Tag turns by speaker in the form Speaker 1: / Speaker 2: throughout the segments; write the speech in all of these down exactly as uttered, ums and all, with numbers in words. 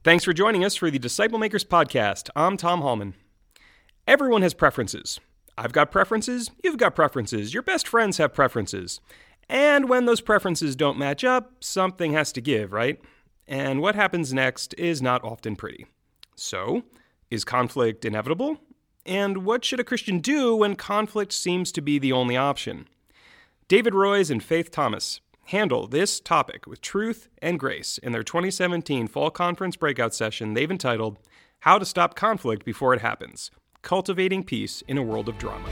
Speaker 1: Thanks for joining us for the Disciple Makers Podcast. I'm Tom Hallman. Everyone has preferences. I've got preferences, you've got preferences, your best friends have preferences. And when those preferences don't match up, something has to give, right? And what happens next is not often pretty. So, is conflict inevitable? And what should a Christian do when conflict seems to be the only option? David Roys and Faith Thomas handle this topic with truth and grace in their twenty seventeen Fall Conference breakout session they've entitled, How to Stop Conflict Before It Happens, Cultivating Peace in a World of Drama.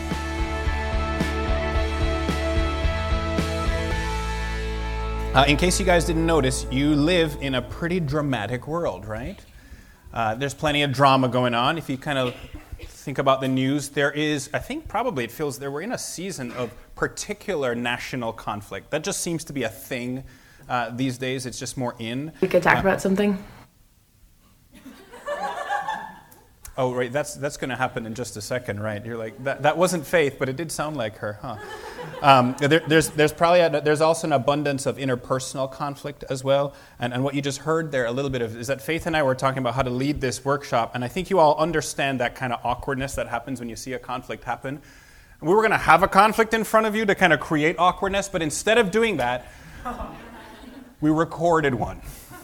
Speaker 2: Uh, in case you guys didn't notice, you live in a pretty dramatic world, right? Uh, there's plenty of drama going on. If you kind of think about the news, there is, I think probably it feels that we're in a season of particular national conflict. That just seems to be a thing uh, these days. It's just more in.
Speaker 3: We could talk
Speaker 2: uh,
Speaker 3: about something.
Speaker 2: Oh, right. That's that's going to happen in just a second, right? You're like, that, that wasn't Faith, but it did sound like her, huh? Um, there, there's there's probably a, there's also an abundance of interpersonal conflict as well. And and what you just heard there, a little bit of, is that Faith and I were talking about how to lead this workshop, and I think you all understand that kind of awkwardness that happens when you see a conflict happen. And we were going to have a conflict in front of you to kind of create awkwardness, but instead of doing that, we recorded one.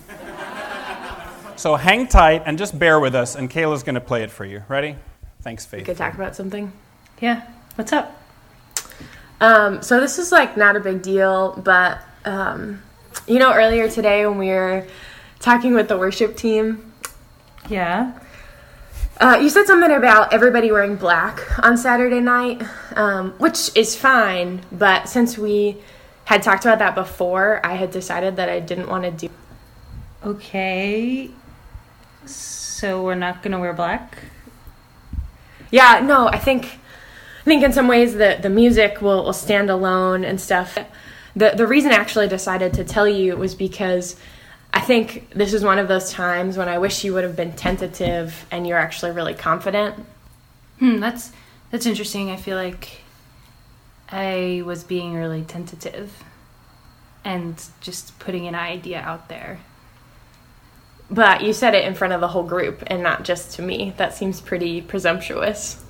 Speaker 2: So hang tight and just bear with us, and Kayla's going to play it for you. Ready? Thanks, Faith.
Speaker 3: We could talk about something.
Speaker 4: Yeah. What's up?
Speaker 3: Um, so this is like not a big deal, but um, you know, earlier today when we were talking with the worship team,
Speaker 4: Yeah.
Speaker 3: uh, you said something about everybody wearing black on Saturday night, um, which is fine. But since we had talked about that before, I had decided that I didn't want to do.
Speaker 4: Okay. So we're not going to wear black?
Speaker 3: Yeah, no, I think I think in some ways the, the music will, will stand alone and stuff. The the reason I actually decided to tell you was because I think this is one of those times when I wish you would have been tentative and you're actually really confident.
Speaker 4: Hmm, that's that's interesting. I feel like I was being really tentative and just putting an idea out there.
Speaker 3: But you said it in front of the whole group and not just to me. That seems pretty presumptuous.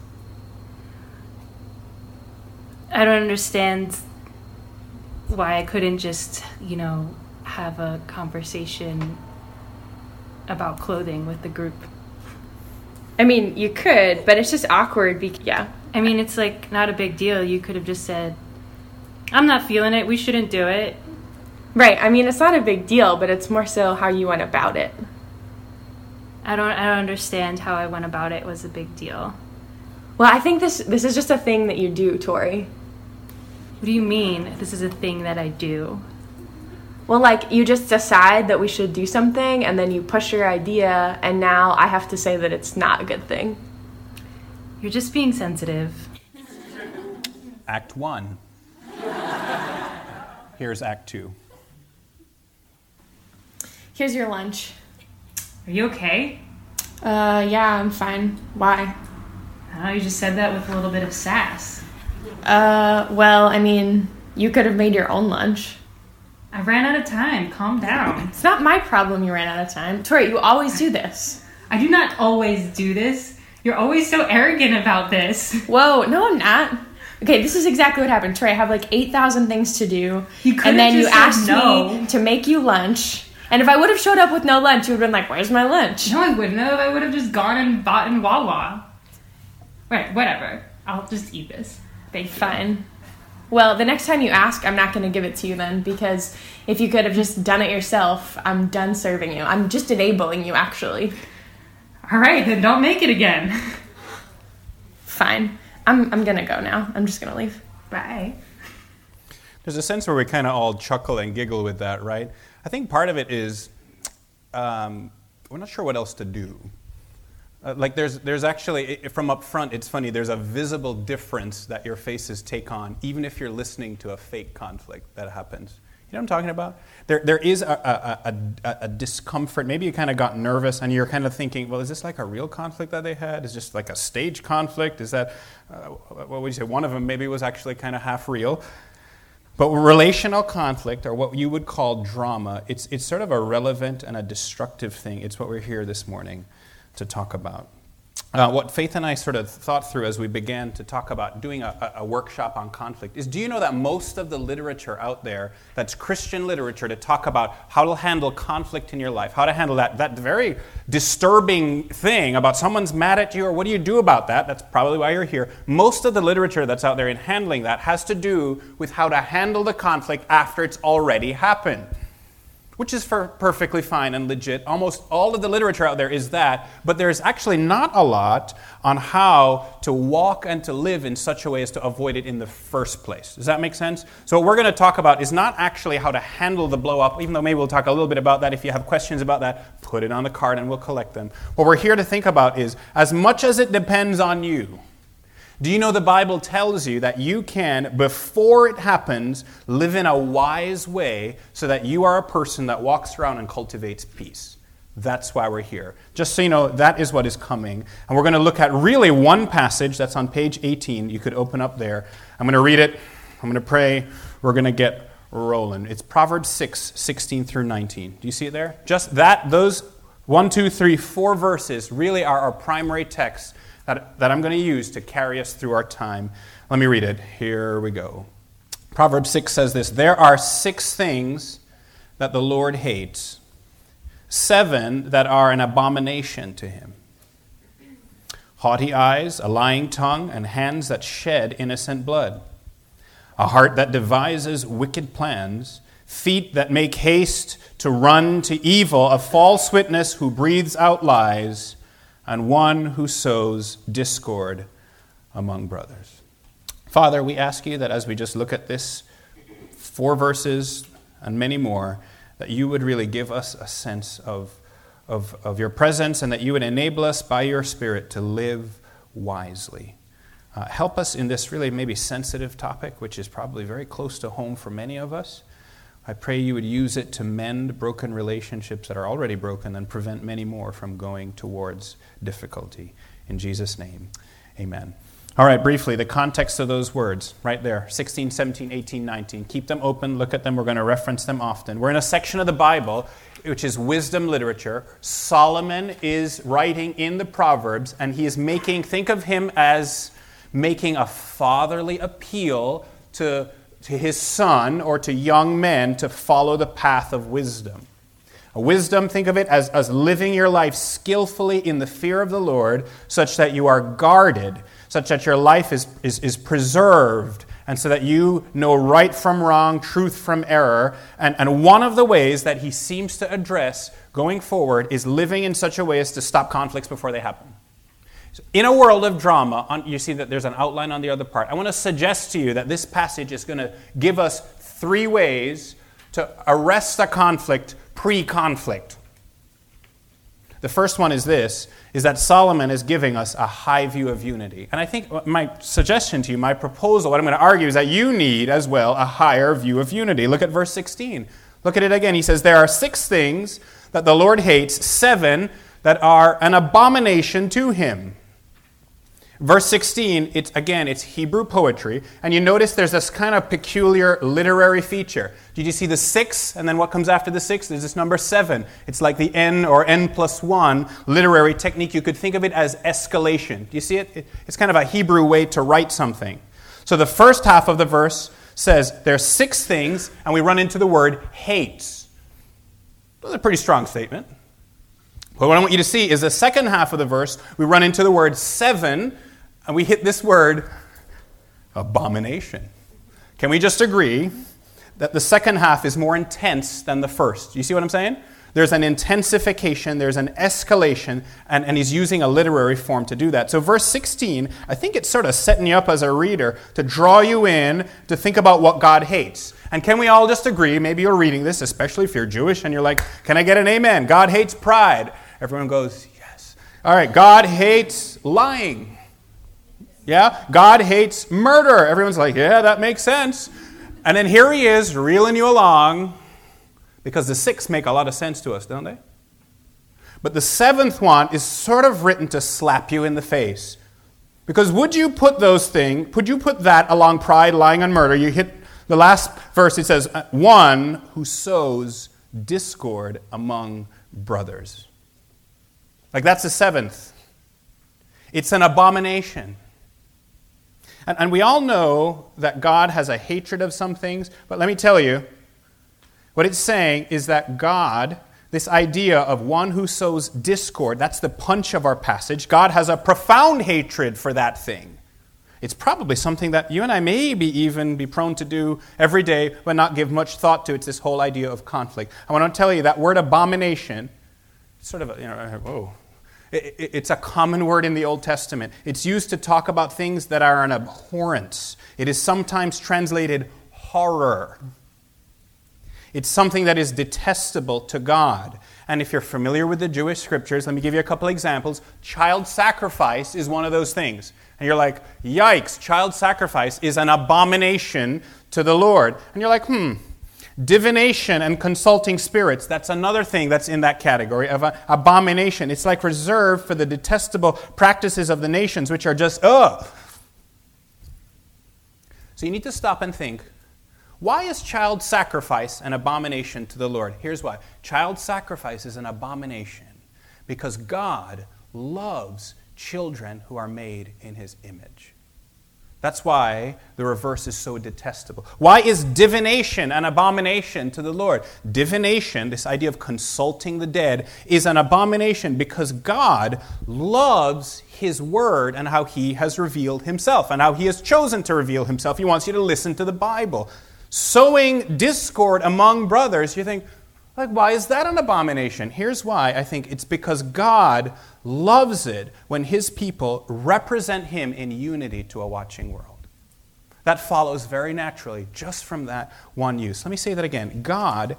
Speaker 4: I don't understand why I couldn't just, you know, have a conversation about clothing with the group.
Speaker 3: I mean, you could, but it's just awkward. Be- yeah.
Speaker 4: I mean, it's like not a big deal. You could have just said, I'm not feeling it. We shouldn't do it.
Speaker 3: Right. I mean, it's not a big deal, but it's more so how you went about it.
Speaker 4: I don't I don't understand how I went about it was a big deal.
Speaker 3: Well, I think this this is just a thing that you do, Tori.
Speaker 4: What do you mean this is a thing that I do?
Speaker 3: Well, like, you just decide that we should do something, and then you push your idea, and now I have to say that it's not a good thing.
Speaker 4: You're just being sensitive.
Speaker 2: Act one. Here's act two.
Speaker 3: Here's your lunch.
Speaker 4: Are you okay?
Speaker 3: Uh, yeah, I'm fine. Why?
Speaker 4: Oh, you just said that with a little bit of sass.
Speaker 3: Uh, well, I mean, you could have made your own lunch.
Speaker 4: I ran out of time. Calm down.
Speaker 3: It's not my problem you ran out of time. Tori, you always do this.
Speaker 4: I do not always do this. You're always so arrogant about this.
Speaker 3: Whoa, no, I'm not. Okay, this is exactly what happened. Tori, I have like eight thousand things to do.
Speaker 4: You could
Speaker 3: and then
Speaker 4: have
Speaker 3: you
Speaker 4: just
Speaker 3: asked
Speaker 4: said no.
Speaker 3: me to make you lunch. And if I would have showed up with no lunch, you would have been like, where's my lunch?
Speaker 4: No, I wouldn't have. I would have just gone and bought in Wawa. Right, whatever. I'll just eat this. Thank you.
Speaker 3: Fine. Well, the next time you ask, I'm not going to give it to you then, because if you could have just done it yourself, I'm done serving you. I'm just enabling you, actually.
Speaker 4: All right, then don't make it again.
Speaker 3: Fine. I'm I'm going to go now. I'm just going to leave.
Speaker 4: Bye.
Speaker 2: There's a sense where we kind of all chuckle and giggle with that, right? I think part of it is um, we're not sure what else to do. Uh, like there's there's actually, from up front, it's funny, there's a visible difference that your faces take on, even if you're listening to a fake conflict that happens. You know what I'm talking about? There There is a, a, a, a discomfort. Maybe you kind of got nervous and you're kind of thinking, well, is this like a real conflict that they had? Is this like a stage conflict? Is that, uh, what would you say, one of them maybe was actually kind of half real? But relational conflict, or what you would call drama, it's, it's sort of a relevant and a destructive thing. It's what we're here this morning to talk about. Uh, what Faith and I sort of thought through as we began to talk about doing a, a workshop on conflict is, do you know that most of the literature out there that's Christian literature to talk about how to handle conflict in your life, how to handle that, that very disturbing thing about someone's mad at you or what do you do about that, that's probably why you're here, most of the literature that's out there in handling that has to do with how to handle the conflict after it's already happened. Which is for perfectly fine and legit. Almost all of the literature out there is that, but there's actually not a lot on how to walk and to live in such a way as to avoid it in the first place. Does that make sense? So what we're going to talk about is not actually how to handle the blow up, even though maybe we'll talk a little bit about that. If you have questions about that, put it on the card and we'll collect them. What we're here to think about is, as much as it depends on you, do you know the Bible tells you that you can, before it happens, live in a wise way so that you are a person that walks around and cultivates peace? That's why we're here. Just so you know, that is what is coming. And we're going to look at really one passage that's on page eighteen. You could open up there. I'm going to read it. I'm going to pray. We're going to get rolling. It's Proverbs six, sixteen through nineteen. Do you see it there? Just that, those one, two, three, four verses really are our primary text That, that I'm going to use to carry us through our time. Let me read it. Here we go. Proverbs six says this: there are six things that the Lord hates, seven that are an abomination to him. Haughty eyes, a lying tongue, and hands that shed innocent blood. A heart that devises wicked plans, feet that make haste to run to evil, a false witness who breathes out lies, and one who sows discord among brothers. Father, we ask you that as we just look at this four verses and many more, that you would really give us a sense of, of, of your presence and that you would enable us by your Spirit to live wisely. Uh, help us in this really maybe sensitive topic, which is probably very close to home for many of us. I pray you would use it to mend broken relationships that are already broken and prevent many more from going towards difficulty. In Jesus' name, amen. All right, briefly, the context of those words, right there, sixteen, seventeen, eighteen, nineteen. Keep them open, look at them, we're going to reference them often. We're in a section of the Bible which is wisdom literature. Solomon is writing in the Proverbs, and he is making, think of him as making a fatherly appeal to to his son or to young men to follow the path of wisdom. A wisdom, think of it as, as living your life skillfully in the fear of the Lord, such that you are guarded, such that your life is, is, is preserved, and so that you know right from wrong, truth from error. And, and one of the ways that he seems to address going forward is living in such a way as to stop conflicts before they happen. In a world of drama, on, you see that there's an outline on the other part. I want to suggest to you that this passage is going to give us three ways to arrest a conflict pre-conflict. The first one is this, is that Solomon is giving us a high view of unity. And I think my suggestion to you, my proposal, what I'm going to argue is that you need as well a higher view of unity. Look at verse sixteen. Look at it again. He says, there are six things that the Lord hates, seven that are an abomination to him. Verse sixteen, it's again, it's Hebrew poetry, and you notice there's this kind of peculiar literary feature. Did you see the six, and then what comes after the six? There's this number seven. It's like the n or n plus one literary technique. You could think of it as escalation. Do you see it? It's kind of a Hebrew way to write something. So the first half of the verse says there's six things, and we run into the word hates. That's a pretty strong statement. But what I want you to see is the second half of the verse, we run into the word seven, and we hit this word, abomination. Can we just agree that the second half is more intense than the first? You see what I'm saying? There's an intensification, there's an escalation, and, and he's using a literary form to do that. So verse sixteen, I think it's sort of setting you up as a reader to draw you in to think about what God hates. And can we all just agree, maybe you're reading this, especially if you're Jewish, and you're like, can I get an amen? God hates pride. Everyone goes, yes. All right, God hates lying. Yeah, God hates murder. Everyone's like, yeah, that makes sense. And then here he is reeling you along, because the six make a lot of sense to us, don't they? But the seventh one is sort of written to slap you in the face. Because would you put those things, would you put that along pride, lying, and murder? You hit The last verse, it says, one who sows discord among brothers. Like that's the seventh. It's an abomination. And, and we all know that God has a hatred of some things, but let me tell you, what it's saying is that God, this idea of one who sows discord, that's the punch of our passage. God has a profound hatred for that thing. It's probably something that you and I maybe even be prone to do every day, but not give much thought to. It's this whole idea of conflict. I want to tell you that word abomination, it's sort of a, you know, whoa. It, it, it's a common word in the Old Testament. It's used to talk about things that are an abhorrence. It is sometimes translated horror. It's something that is detestable to God. And if you're familiar with the Jewish scriptures, let me give you a couple examples. Child sacrifice is one of those things. And you're like, yikes, child sacrifice is an abomination to the Lord. And you're like, hmm, divination and consulting spirits, that's another thing that's in that category of an abomination. It's like reserved for the detestable practices of the nations, which are just, ugh. So you need to stop and think, why is child sacrifice an abomination to the Lord? Here's why. Child sacrifice is an abomination because God loves children who are made in His image. That's why the reverse is so detestable. Why is divination an abomination to the Lord? Divination, this idea of consulting the dead, is an abomination because God loves His Word and how He has revealed Himself and how He has chosen to reveal Himself. He wants you to listen to the Bible. Sowing discord among brothers, you think, like, why is that an abomination? Here's why. I think it's because God loves it when His people represent Him in unity to a watching world. That follows very naturally just from that one use. Let me say that again. God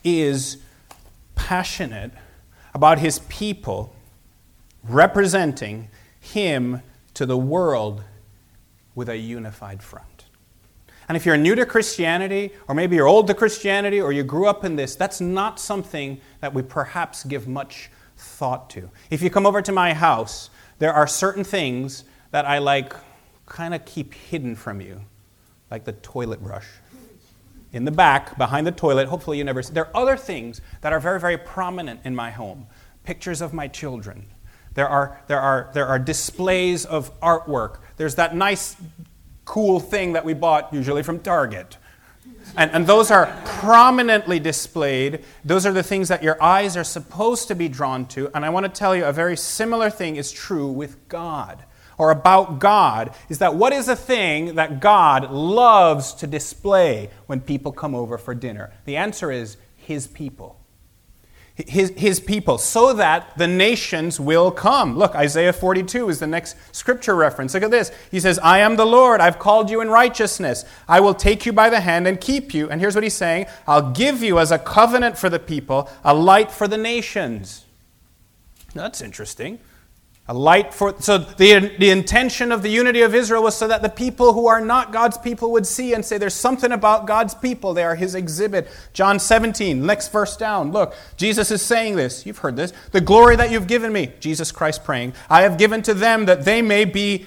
Speaker 2: is passionate about His people representing Him to the world with a unified front. And if you're new to Christianity, or maybe you're old to Christianity, or you grew up in this, that's not something that we perhaps give much thought to. If you come over to my house, there are certain things that I like kind of keep hidden from you, like the toilet brush. In the back, behind the toilet, hopefully you never see. There are other things that are very, very prominent in my home. Pictures of my children. There are, there are, there are displays of artwork. There's that nice cool thing that we bought usually from Target. And, and those are prominently displayed. Those are the things that your eyes are supposed to be drawn to. And I want to tell you a very similar thing is true with God, or about God, is that what is a thing that God loves to display when people come over for dinner? The answer is His people. His, his people, so that the nations will come. Look, Isaiah forty-two is the next scripture reference. Look at this. He says, I am the Lord. I've called you in righteousness. I will take you by the hand and keep you. And here's what He's saying. I'll give you as a covenant for the people, a light for the nations. That's interesting. A light for, so the, the intention of the unity of Israel was so that the people who are not God's people would see and say, there's something about God's people. They are His exhibit. John seventeen, next verse down. Look, Jesus is saying this. You've heard this. The glory that you've given me, Jesus Christ praying, I have given to them that they may be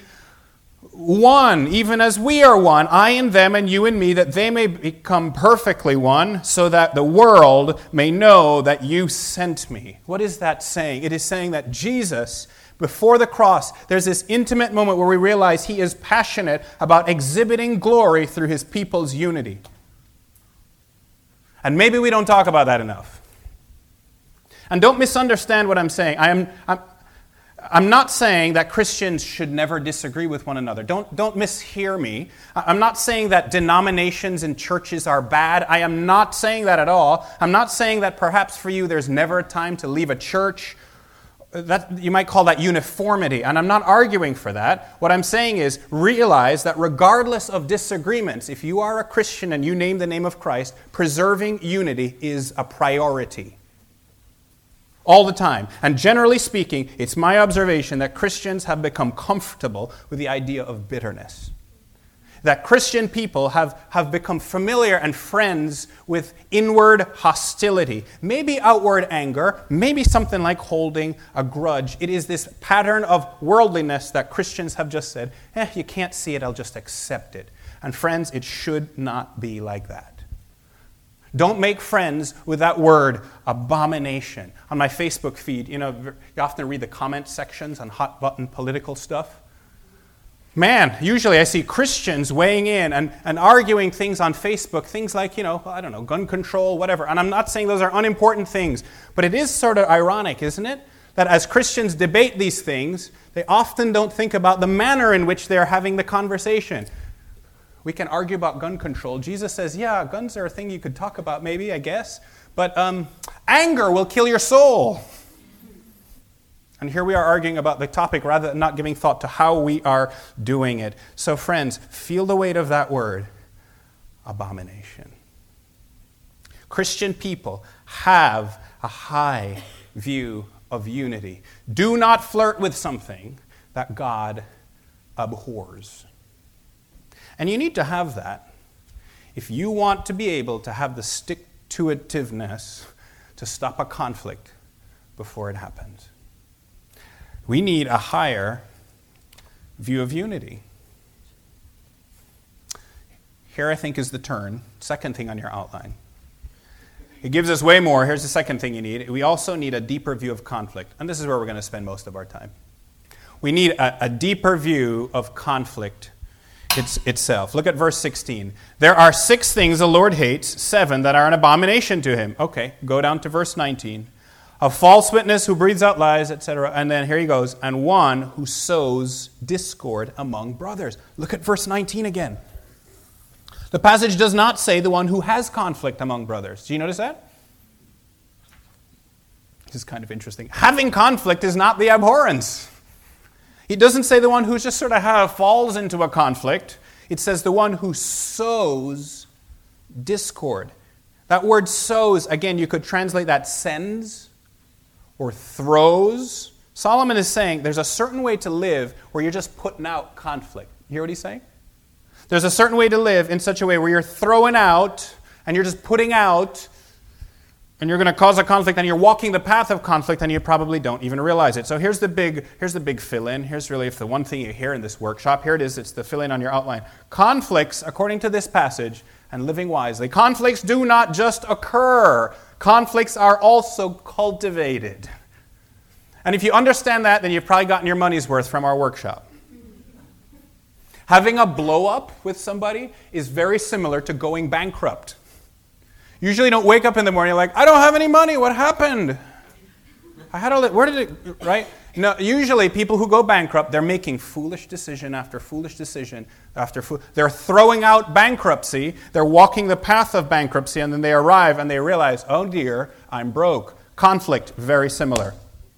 Speaker 2: one, even as we are one, I and them and you and me, that they may become perfectly one, so that the world may know that you sent me. What is that saying? It is saying that Jesus, before the cross, there's this intimate moment where we realize He is passionate about exhibiting glory through His people's unity. And maybe we don't talk about that enough. And don't misunderstand what I'm saying. I am, I'm, I'm not saying that Christians should never disagree with one another. Don't, don't mishear me. I'm not saying that denominations and churches are bad. I am not saying that at all. I'm not saying that perhaps for you there's never a time to leave a church. That, you might call that uniformity, and I'm not arguing for that. What I'm saying is realize that regardless of disagreements, if you are a Christian and you name the name of Christ, preserving unity is a priority. All the time. And generally speaking, it's my observation that Christians have become comfortable with the idea of bitterness. That Christian people have, have become familiar and friends with inward hostility, maybe outward anger, maybe something like holding a grudge. It is this pattern of worldliness that Christians have just said, eh, you can't see it, I'll just accept it. And friends, it should not be like that. Don't make friends with that word, abomination. On my Facebook feed, you know, you often read the comment sections on hot button political stuff. Man, usually I see Christians weighing in and, and arguing things on Facebook, things like, you know, I don't know, gun control, whatever. And I'm not saying those are unimportant things, but it is sort of ironic, isn't it? That as Christians debate these things, they often don't think about the manner in which they're having the conversation. We can argue about gun control. Jesus says, yeah, guns are a thing you could talk about maybe, I guess. But um, anger will kill your soul. And here we are arguing about the topic rather than not giving thought to how we are doing it. So friends, feel the weight of that word, abomination. Christian people have a high view of unity. Do not flirt with something that God abhors. And you need to have that if you want to be able to have the stick-to-itiveness to stop a conflict before it happens. We need a higher view of unity. Here, I think, is the turn. Second thing on your outline. It gives us way more. Here's the second thing you need. We also need a deeper view of conflict. And this is where we're going to spend most of our time. We need a, a deeper view of conflict It's itself. Look at verse sixteen. There are six things the Lord hates, seven that are an abomination to him. Okay, go down to verse nineteen. A false witness who breathes out lies, et cetera. And then here he goes. And one who sows discord among brothers. Look at verse nineteen again. The passage does not say the one who has conflict among brothers. Do you notice that? This is kind of interesting. Having conflict is not the abhorrence. It doesn't say the one who just sort of have, falls into a conflict. It says the one who sows discord. That word sows, again, you could translate that sends or throws. Solomon is saying there's a certain way to live where you're just putting out conflict. You hear what he's saying? There's a certain way to live in such a way where you're throwing out and you're just putting out and you're going to cause a conflict and you're walking the path of conflict and you probably don't even realize it. So here's the big here's the big fill-in. Here's really if the one thing you hear in this workshop. Here it is. It's the fill-in on your outline. Conflicts, according to this passage, and living wisely. Conflicts do not just occur. Conflicts are also cultivated. And if you understand that, then you've probably gotten your money's worth from our workshop. Having a blow-up with somebody is very similar to going bankrupt. Usually you don't wake up in the morning like, I don't have any money, what happened? I had all that, where did it, right? No, usually people who go bankrupt, they're making foolish decision after foolish decision after foolish. They're throwing out bankruptcy, they're walking the path of bankruptcy, and then they arrive and they realize, oh dear, I'm broke. Conflict, very similar.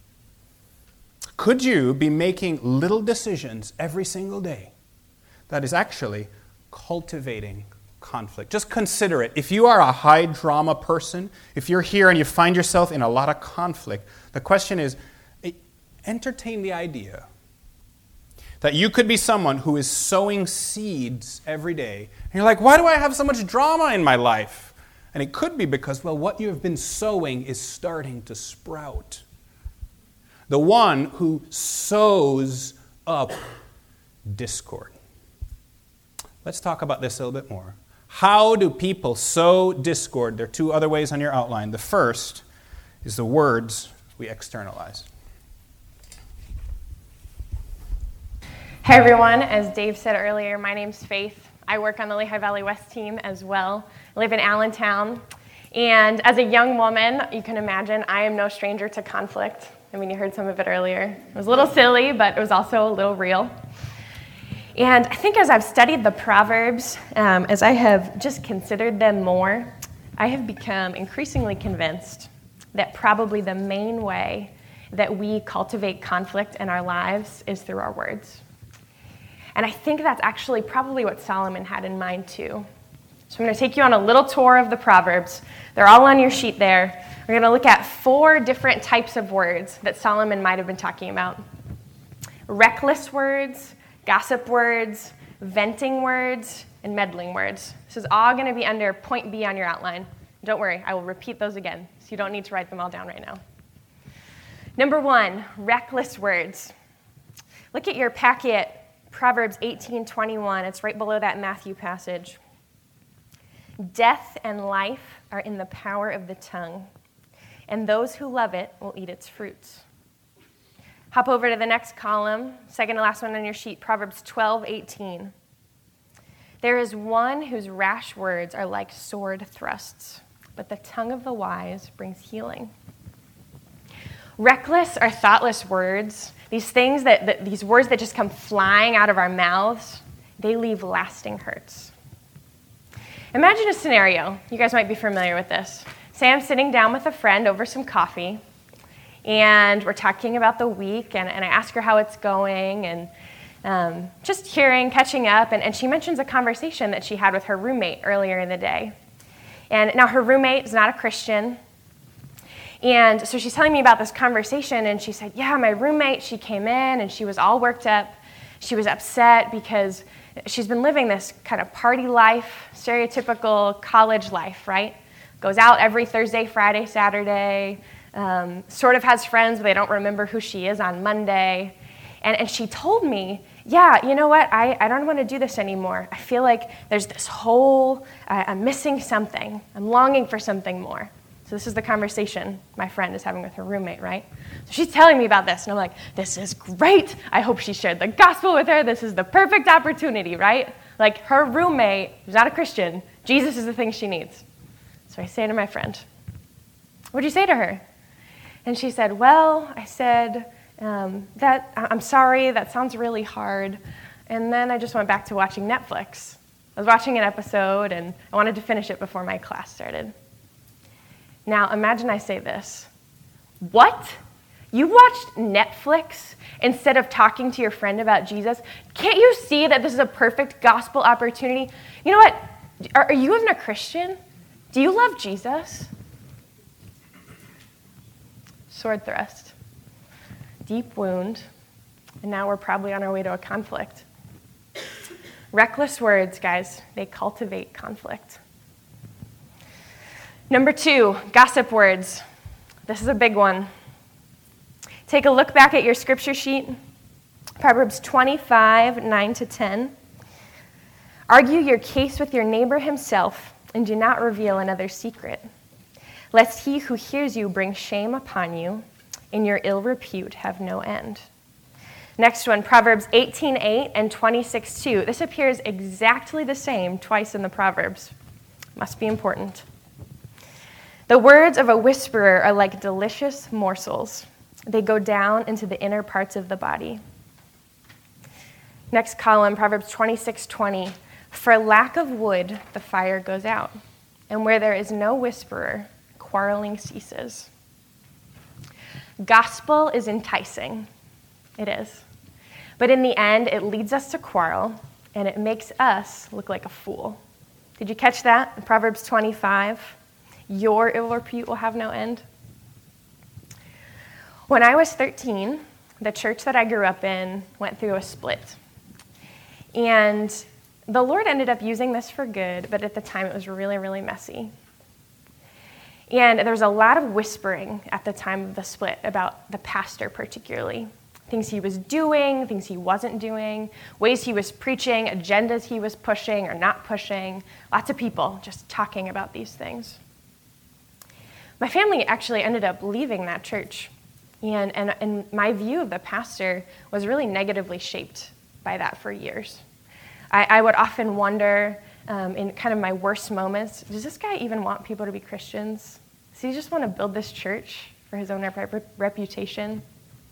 Speaker 2: Could you be making little decisions every single day that is actually cultivating conflict? Just consider it. If you are a high drama person, if you're here and you find yourself in a lot of conflict, the question is, entertain the idea that you could be someone who is sowing seeds every day. And you're like, why do I have so much drama in my life? And it could be because, well, what you have been sowing is starting to sprout. The one who sows up discord. Let's talk about this a little bit more. How do people sow discord? There are two other ways on your outline. The first is the words we externalize.
Speaker 3: Hey everyone, as Dave said earlier, my name's Faith. I work on the Lehigh Valley West team as well. I live in Allentown. And as a young woman, you can imagine I am no stranger to conflict. I mean, you heard some of it earlier. It was a little silly, but it was also a little real. And I think as I've studied the Proverbs, um, as I have just considered them more, I have become increasingly convinced that probably the main way that we cultivate conflict in our lives is through our words. And I think that's actually probably what Solomon had in mind too. So I'm going to take you on a little tour of the Proverbs. They're all on your sheet there. We're going to look at four different types of words that Solomon might have been talking about. Reckless words, gossip words, venting words, and meddling words. This is all going to be under point B on your outline. Don't worry, I will repeat those again, so you don't need to write them all down right now. Number one, reckless words. Look at your packet Proverbs eighteen twenty-one, it's right below that Matthew passage. Death and life are in the power of the tongue, and those who love it will eat its fruits. Hop over to the next column, second to last one on your sheet, Proverbs twelve eighteen. There is one whose rash words are like sword thrusts, but the tongue of the wise brings healing. Reckless or thoughtless words, these things that, that these words that just come flying out of our mouths, they leave lasting hurts. Imagine a scenario. You guys might be familiar with this. Say I'm sitting down with a friend over some coffee, and we're talking about the week, and, and I ask her how it's going, and um, just hearing, catching up, and, and she mentions a conversation that she had with her roommate earlier in the day. And now her roommate is not a Christian, and so she's telling me about this conversation, and she said, yeah, my roommate, she came in, and she was all worked up. She was upset because she's been living this kind of party life, stereotypical college life, right? Goes out every Thursday, Friday, Saturday, um, sort of has friends, but they don't remember who she is on Monday. And, and she told me, yeah, you know what, I, I don't want to do this anymore. I feel like there's this hole, I, I'm missing something. I'm longing for something more. So this is the conversation my friend is having with her roommate, right? So she's telling me about this, and I'm like, this is great. I hope she shared the gospel with her. This is the perfect opportunity, right? Like her roommate, who's not a Christian, Jesus is the thing she needs. So I say to my friend, what'd you say to her? And she said, well, I said, um, that I'm sorry, that sounds really hard. And then I just went back to watching Netflix. I was watching an episode, and I wanted to finish it before my class started. Now, imagine I say this. What? You watched Netflix instead of talking to your friend about Jesus? Can't you see that this is a perfect gospel opportunity? You know what? Are, are you even a Christian? Do you love Jesus? Sword thrust. Deep wound. And now we're probably on our way to a conflict. Reckless words, guys, they cultivate conflict. Number two, gossip words. This is a big one. Take a look back at your scripture sheet. Proverbs twenty-five, nine to ten. Argue your case with your neighbor himself, and do not reveal another's secret, lest he who hears you bring shame upon you, and your ill repute have no end. Next one, Proverbs eighteen eight and twenty-six two. This appears exactly the same twice in the Proverbs. Must be important. The words of a whisperer are like delicious morsels. They go down into the inner parts of the body. Next column, Proverbs twenty-six twenty. For lack of wood, the fire goes out, and where there is no whisperer, quarreling ceases. Gospel is enticing. It is. But in the end, it leads us to quarrel, and it makes us look like a fool. Did you catch that in Proverbs twenty-five? Your ill repute will have no end. When I was thirteen, the church that I grew up in went through a split. And the Lord ended up using this for good, but at the time it was really, really messy. And there was a lot of whispering at the time of the split about the pastor particularly. Things he was doing, things he wasn't doing, ways he was preaching, agendas he was pushing or not pushing. Lots of people just talking about these things. My family actually ended up leaving that church. And, and, and my view of the pastor was really negatively shaped by that for years. I, I would often wonder, um, in kind of my worst moments, does this guy even want people to be Christians? Does he just want to build this church for his own rep- reputation?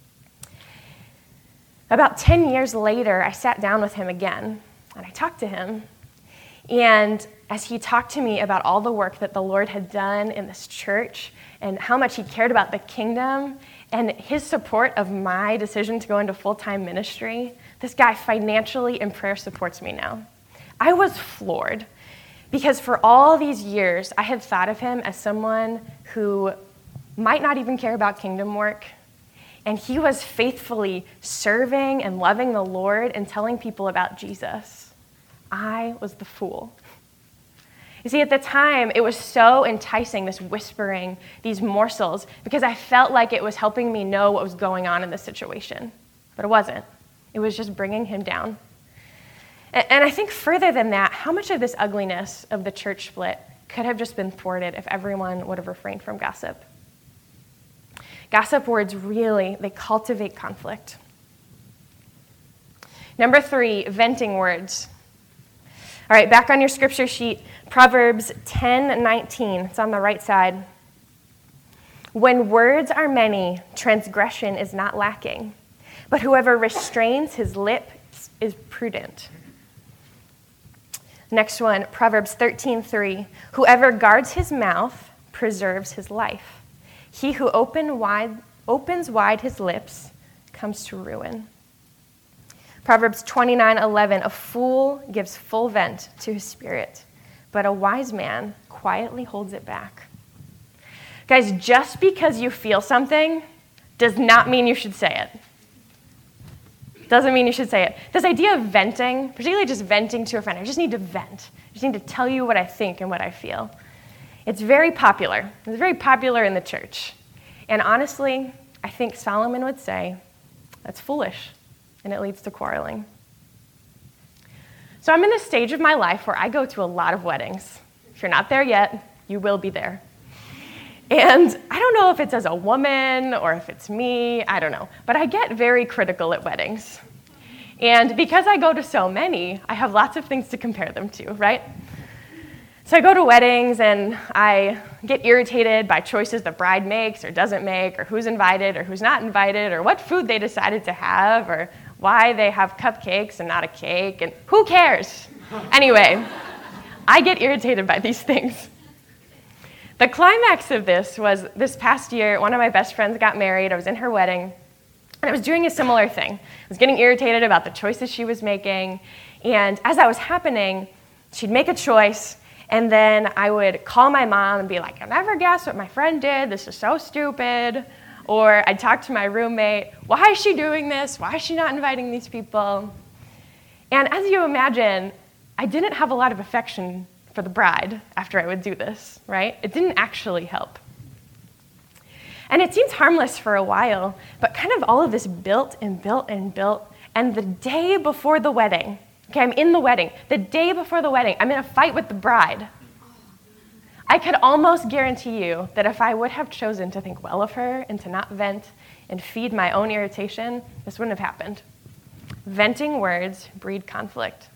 Speaker 3: About ten years later, I sat down with him again, and I talked to him. And as he talked to me about all the work that the Lord had done in this church and how much he cared about the kingdom and his support of my decision to go into full-time ministry, this guy financially and prayer supports me now. I was floored because for all these years, I had thought of him as someone who might not even care about kingdom work, and he was faithfully serving and loving the Lord and telling people about Jesus. I was the fool. You see, at the time, it was so enticing, this whispering, these morsels, because I felt like it was helping me know what was going on in the situation. But it wasn't. It was just bringing him down. And I think further than that, how much of this ugliness of the church split could have just been thwarted if everyone would have refrained from gossip? Gossip words really, they cultivate conflict. Number three, venting words. All right, back on your scripture sheet, Proverbs ten nineteen. It's on the right side. When words are many, transgression is not lacking, but whoever restrains his lips is prudent. Next one, Proverbs thirteen three. Whoever guards his mouth preserves his life. He who open wide, opens wide his lips comes to ruin. Proverbs twenty-nine eleven. A fool gives full vent to his spirit, but a wise man quietly holds it back. Guys, just because you feel something does not mean you should say it. Doesn't mean you should say it. This idea of venting, particularly just venting to a friend, I just need to vent. I just need to tell you what I think and what I feel. It's very popular. It's very popular in the church. And honestly, I think Solomon would say that's foolish, and it leads to quarreling. So I'm in this stage of my life where I go to a lot of weddings. If you're not there yet, you will be there. And I don't know if it's as a woman or if it's me, I don't know. But I get very critical at weddings. And because I go to so many, I have lots of things to compare them to, right? So I go to weddings and I get irritated by choices the bride makes or doesn't make, or who's invited or who's not invited, or what food they decided to have, or why they have cupcakes and not a cake, and who cares? Anyway, I get irritated by these things. The climax of this was this past year, one of my best friends got married. I was in her wedding, and I was doing a similar thing. I was getting irritated about the choices she was making, and as that was happening, she'd make a choice, and then I would call my mom and be like, "I'll never guess what my friend did. This is so stupid." Or I'd talk to my roommate, "Why is she doing this? Why is she not inviting these people?" And as you imagine, I didn't have a lot of affection for the bride after I would do this, right? It didn't actually help. And it seems harmless for a while, but kind of all of this built and built and built, and the day before the wedding, okay, I'm in the wedding, the day before the wedding, I'm in a fight with the bride. I could almost guarantee you that if I would have chosen to think well of her and to not vent and feed my own irritation, this wouldn't have happened. Venting words breed conflict.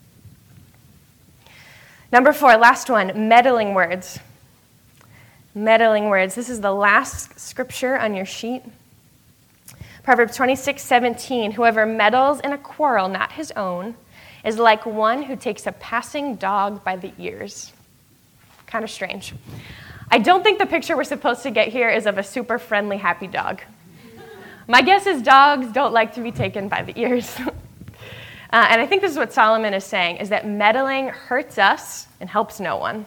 Speaker 3: Number four, last one, meddling words. Meddling words. This is the last scripture on your sheet. Proverbs twenty-six seventeen, whoever meddles in a quarrel not his own is like one who takes a passing dog by the ears. Kind of strange. I don't think the picture we're supposed to get here is of a super friendly, happy dog. My guess is dogs don't like to be taken by the ears. Uh, and I think this is what Solomon is saying, is that meddling hurts us and helps no one.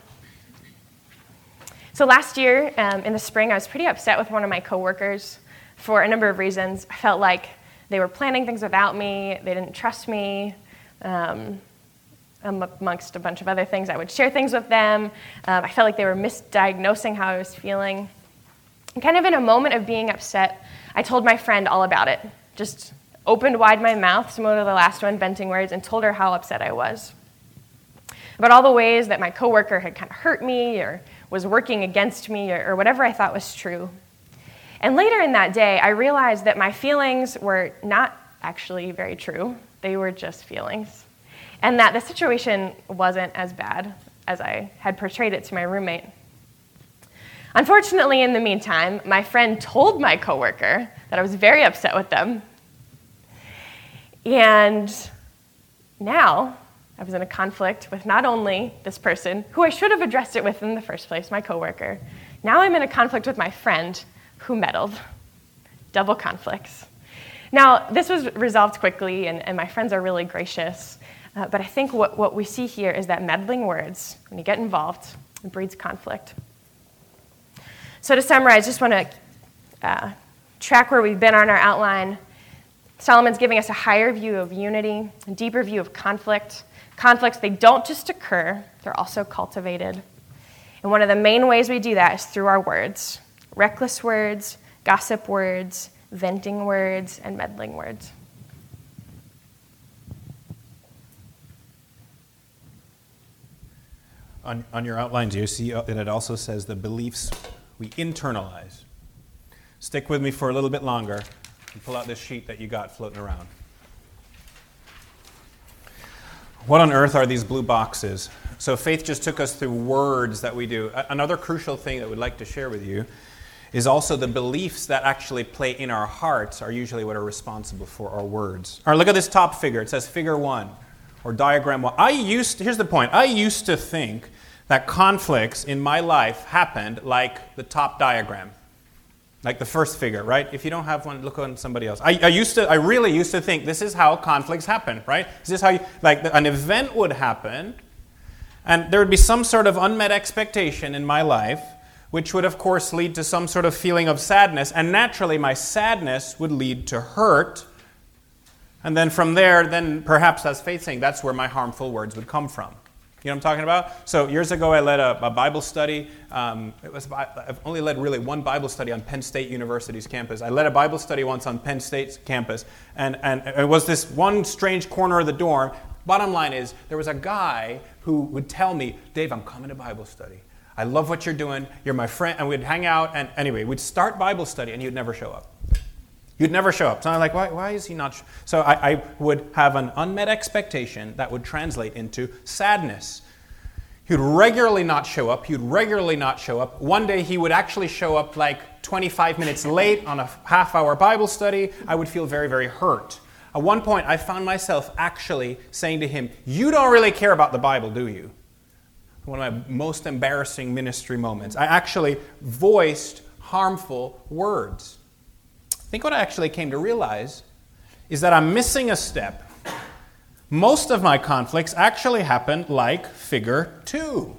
Speaker 3: So last year, um, in the spring, I was pretty upset with one of my coworkers for a number of reasons. I felt like they were planning things without me, they didn't trust me, um, amongst a bunch of other things. I would share things with them. Um, I felt like they were misdiagnosing how I was feeling. And kind of in a moment of being upset, I told my friend all about it, just opened wide my mouth, similar to the last one, venting words, and told her how upset I was. About all the ways that my coworker had kind of hurt me or was working against me or, or whatever I thought was true. And later in that day, I realized that my feelings were not actually very true. They were just feelings. And that the situation wasn't as bad as I had portrayed it to my roommate. Unfortunately, in the meantime, my friend told my coworker that I was very upset with them. And now I was in a conflict with not only this person, who I should have addressed it with in the first place, my coworker. Now I'm in a conflict with my friend who meddled. Double conflicts. Now, this was resolved quickly, and, and my friends are really gracious. Uh, but I think what, what we see here is that meddling words, when you get involved, it breeds conflict. So to summarize, just want to uh, track where we've been on our outline. Solomon's giving us a higher view of unity, a deeper view of conflict. Conflicts, they don't just occur, they're also cultivated. And one of the main ways we do that is through our words. Reckless words, gossip words, venting words, and meddling words.
Speaker 2: On, on your outlines, you see that it also says the beliefs we internalize. Stick with me for a little bit longer and pull out this sheet that you got floating around. What on earth are these blue boxes? So Faith just took us through words that we do. Another crucial thing that we'd like to share with you is also the beliefs that actually play in our hearts are usually what are responsible for our words. All right, look at this top figure. It says figure one, or diagram one. I used to, here's the point. I used to think that conflicts in my life happened like the top diagram. Like the first figure, right? If you don't have one, look on somebody else. I, I used to, I really used to think this is how conflicts happen, right? This is how you, like the, an event would happen, and there would be some sort of unmet expectation in my life, which would of course lead to some sort of feeling of sadness, and naturally my sadness would lead to hurt, and then from there, then perhaps as Faith saying, that's where my harmful words would come from. You know what I'm talking about? So years ago, I led a, a Bible study. Um, it was I've only led really one Bible study on Penn State University's campus. I led a Bible study once on Penn State's campus, and, and it was this one strange corner of the dorm. Bottom line is, there was a guy who would tell me, Dave, I'm coming to Bible study. I love what you're doing. You're my friend. And we'd hang out, and anyway, we'd start Bible study, and you'd never show up. You'd never show up. So I'm like, why, why is he not? Sh-? So I, I would have an unmet expectation that would translate into sadness. He would regularly not show up. He would regularly not show up. One day he would actually show up like twenty-five minutes late on a half-hour Bible study. I would feel very, very hurt. At one point, I found myself actually saying to him, you don't really care about the Bible, do you? One of my most embarrassing ministry moments. I actually voiced harmful words. I think what I actually came to realize is that I'm missing a step. Most of my conflicts actually happen like figure two,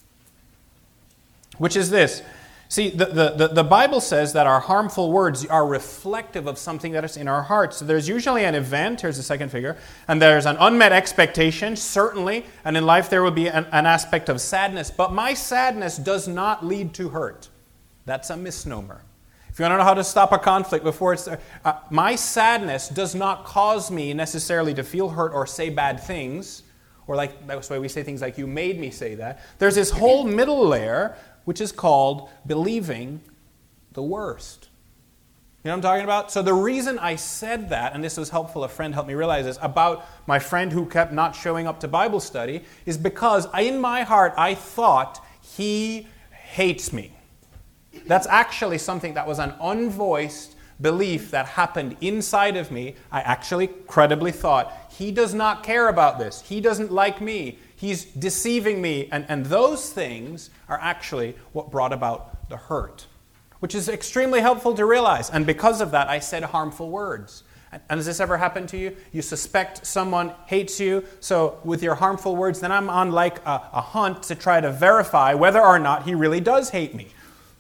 Speaker 2: which is this. See, the, the, the Bible says that our harmful words are reflective of something that is in our hearts. So there's usually an event, here's the second figure, and there's an unmet expectation, certainly, and in life there will be an, an aspect of sadness. But my sadness does not lead to hurt. That's a misnomer. If you want to know how to stop a conflict before it's... Uh, my sadness does not cause me necessarily to feel hurt or say bad things, or like that's why we say things like, you made me say that. There's this whole middle layer, which is called believing the worst. You know what I'm talking about? So the reason I said that, and this was helpful, a friend helped me realize this, about my friend who kept not showing up to Bible study, is because in my heart I thought he hates me. That's actually something that was an unvoiced belief that happened inside of me. I actually credibly thought, he does not care about this. He doesn't like me. He's deceiving me. And, and those things are actually what brought about the hurt, which is extremely helpful to realize. And because of that, I said harmful words. And, and has this ever happened to you? You suspect someone hates you, so with your harmful words, then I'm on like a, a hunt to try to verify whether or not he really does hate me.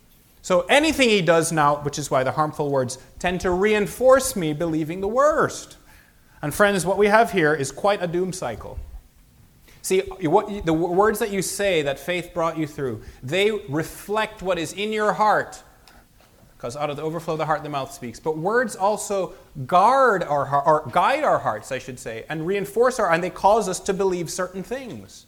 Speaker 2: So anything he does now, which is why the harmful words tend to reinforce me believing the worst. And friends, what we have here is quite a doom cycle. See, what, the words that you say that Faith brought you through, they reflect what is in your heart. Because out of the overflow of the heart, the mouth speaks. But words also guard our or guide our hearts, I should say, and reinforce our, and they cause us to believe certain things.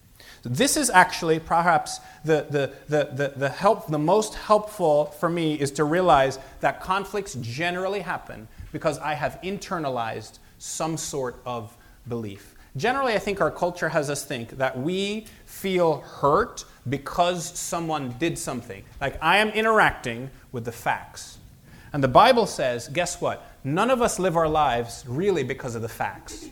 Speaker 2: This is actually perhaps the, the, the, the, the help, the most helpful for me is to realize that conflicts generally happen because I have internalized some sort of belief. Generally, I think our culture has us think that we feel hurt because someone did something. Like, I am interacting with the facts. And the Bible says, guess what? None of us live our lives really because of the facts.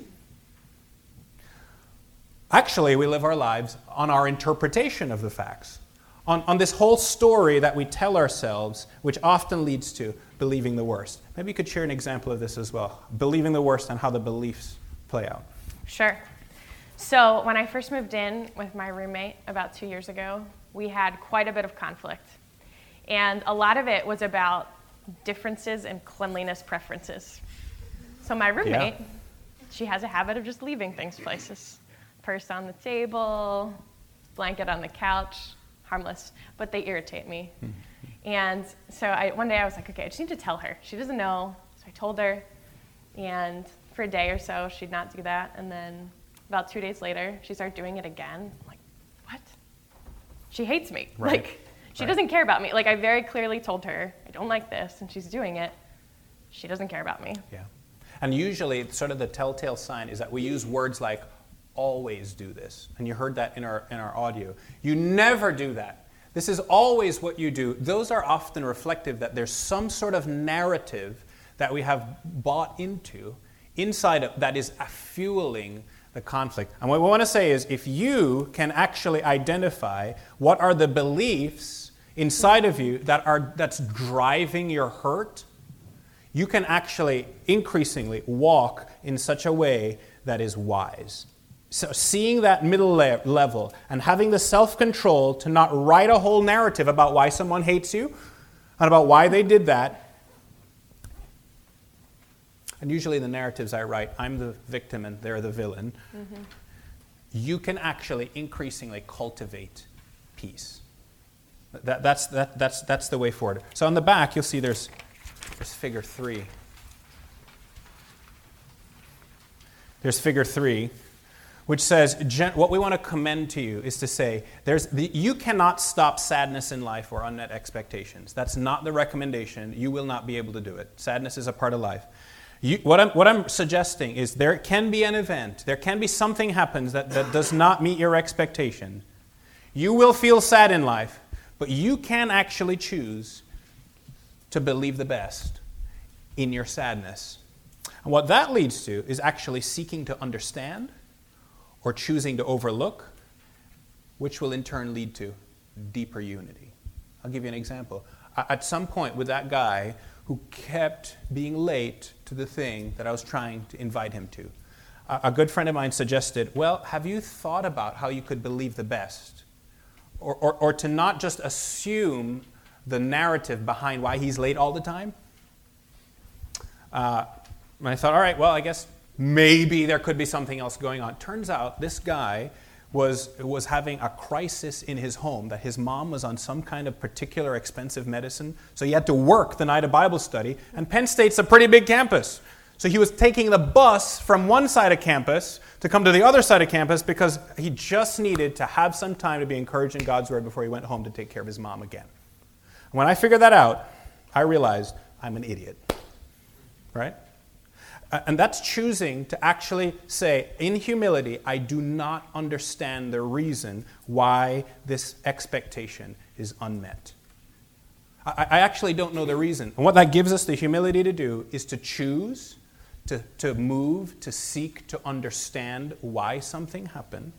Speaker 2: Actually, we live our lives on our interpretation of the facts, on, on this whole story that we tell ourselves, which often leads to believing the worst. Maybe you could share an example of this as well, believing the worst and how the beliefs play out.
Speaker 3: Sure. So when I first moved in with my roommate about two years ago, we had quite a bit of conflict. And a lot of it was about differences in cleanliness preferences. So my roommate, yeah. she has a habit of just leaving things places. Purse on the table, blanket on the couch, harmless, but they irritate me. Mm-hmm. And so I, one day I was like, okay, I just need to tell her. She doesn't know, so I told her. And for a day or so, she'd not do that. And then about two days later, she started doing it again. I'm like, what? she hates me.
Speaker 2: Right.
Speaker 3: Like, she
Speaker 2: Right.
Speaker 3: doesn't care about me. Like, I very clearly told her, I don't like this, and she's doing it. She doesn't care about me.
Speaker 2: Yeah. And usually, sort of the telltale sign is that we use words like, always do this. And you heard that in our, in our audio. You never do that. This is always what you do. Those are often reflective that there's some sort of narrative that we have bought into inside of, that is fueling the conflict. And what we want to say is, if you can actually identify what are the beliefs inside of you that are that's driving your hurt, you can actually increasingly walk in such a way that is wise. So seeing that middle le- level and having the self-control to not write a whole narrative about why someone hates you and about why they did that. And usually the narratives I write, I'm the victim and they're the villain. Mm-hmm. You can actually increasingly cultivate peace. That, that's, that, that's, that's the way forward. So on the back, you'll see there's, there's figure three. There's figure three, which says, what we want to commend to you is to say, there's the, you cannot stop sadness in life or unmet expectations. That's not the recommendation. You will not be able to do it. Sadness is a part of life. You, what, I'm, what I'm suggesting is there can be an event, there can be something happens that, that does not meet your expectation. You will feel sad in life, but you can actually choose to believe the best in your sadness. And what that leads to is actually seeking to understand or choosing to overlook, which will in turn lead to deeper unity. I'll give you an example. At some point with that guy who kept being late to the thing that I was trying to invite him to, a good friend of mine suggested, well, have you thought about how you could believe the best? Or, or, or to not just assume the narrative behind why he's late all the time? Uh, and I thought, all right, well, I guess maybe there could be something else going on. Turns out this guy was, was having a crisis in his home, that his mom was on some kind of particular expensive medicine, so he had to work the night of Bible study, and Penn State's a pretty big campus. So he was taking the bus from one side of campus to come to the other side of campus because he just needed to have some time to be encouraged in God's Word before he went home to take care of his mom again. When I figured that out, I realized I'm an idiot, right? And that's choosing to actually say, in humility, I do not understand the reason why this expectation is unmet. I, I actually don't know the reason. And what that gives us the humility to do is to choose, to, to move, to seek to understand why something happened,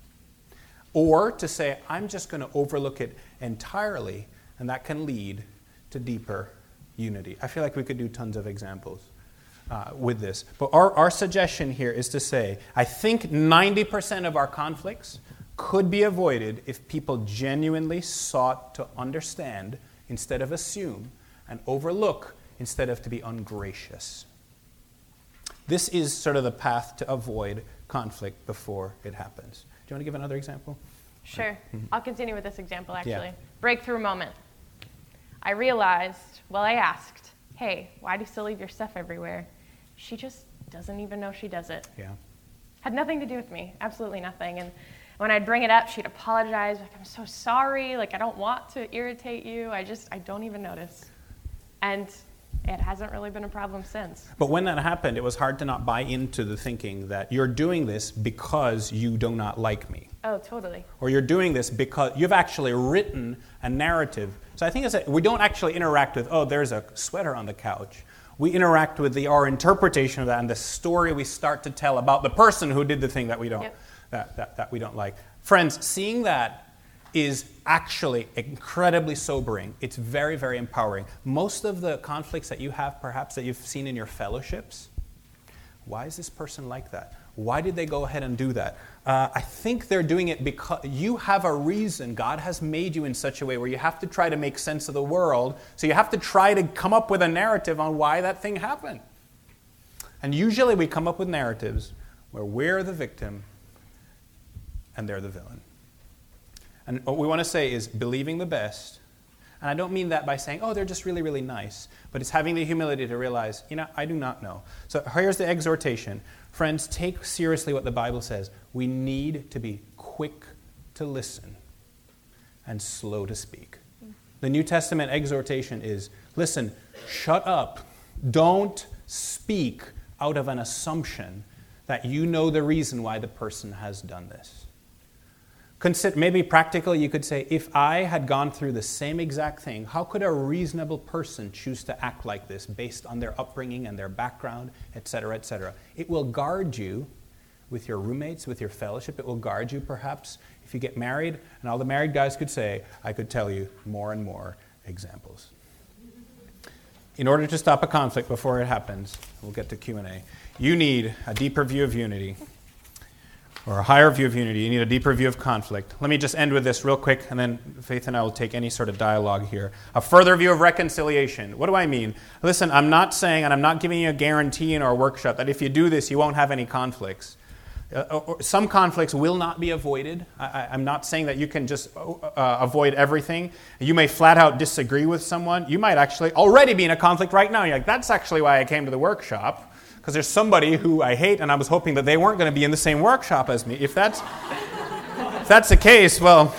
Speaker 2: or to say, I'm just going to overlook it entirely, and that can lead to deeper unity. I feel like we could do tons of examples. Uh, with this. But our, our suggestion here is to say, I think ninety percent of our conflicts could be avoided if people genuinely sought to understand instead of assume, and overlook instead of to be ungracious. This is sort of the path to avoid conflict before it happens. Do you want to give another example?
Speaker 3: Sure.
Speaker 2: Mm-hmm.
Speaker 3: I'll continue with this example, actually.
Speaker 2: Yeah.
Speaker 3: Breakthrough moment. I realized, well, I asked, hey, why do you still leave your stuff everywhere? She just doesn't even know she does it.
Speaker 2: Yeah.
Speaker 3: Had nothing to do with me, absolutely nothing. And when I'd bring it up, she'd apologize, like, I'm so sorry, like, I don't want to irritate you, I just, I don't even notice. And it hasn't really been a problem since.
Speaker 2: But when that happened, it was hard to not buy into the thinking that you're doing this because you do not like me.
Speaker 3: Oh, totally.
Speaker 2: Or you're doing this because you've actually written a narrative. So I think it's that we don't actually interact with, oh, there's a sweater on the couch. We interact with the, our interpretation of that and the story we start to tell about the person who did the thing that we don't,
Speaker 3: yep.
Speaker 2: that, that, that we don't like. Friends, seeing that is actually incredibly sobering. It's very, very empowering. Most of the conflicts that you have, perhaps, that you've seen in your fellowships, why is this person like that? Why did they go ahead and do that? Uh, I think they're doing it because you have a reason. God has made you in such a way where you have to try to make sense of the world. So you have to try to come up with a narrative on why that thing happened. And usually we come up with narratives where we're the victim and they're the villain. And what we want to say is believing the best. And I don't mean that by saying, oh, they're just really, really nice. But it's having the humility to realize, you know, I do not know. So here's the exhortation. Friends, take seriously what the Bible says. We need to be quick to listen, and slow to speak. The New Testament exhortation is, listen, shut up. Don't speak out of an assumption that you know the reason why the person has done this. Consider, maybe practically you could say, if I had gone through the same exact thing, how could a reasonable person choose to act like this based on their upbringing and their background, et cetera, et cetera? It will guard you with your roommates, with your fellowship. It will guard you perhaps if you get married. And all the married guys could say, I could tell you more and more examples. In order to stop a conflict before it happens, we'll get to Q and A, you need a deeper view of unity, or a higher view of unity. You need a deeper view of conflict. Let me just end with this real quick, and then Faith and I will take any sort of dialogue here. A further view of reconciliation. What do I mean? Listen, I'm not saying, and I'm not giving you a guarantee in our workshop that if you do this, you won't have any conflicts. Uh, some conflicts will not be avoided. I, I'm not saying that you can just uh, avoid everything. You may flat out disagree with someone. You might actually already be in a conflict right now. You're like, that's actually why I came to the workshop, because there's somebody who I hate, and I was hoping that they weren't going to be in the same workshop as me. If that's, if that's the case, well,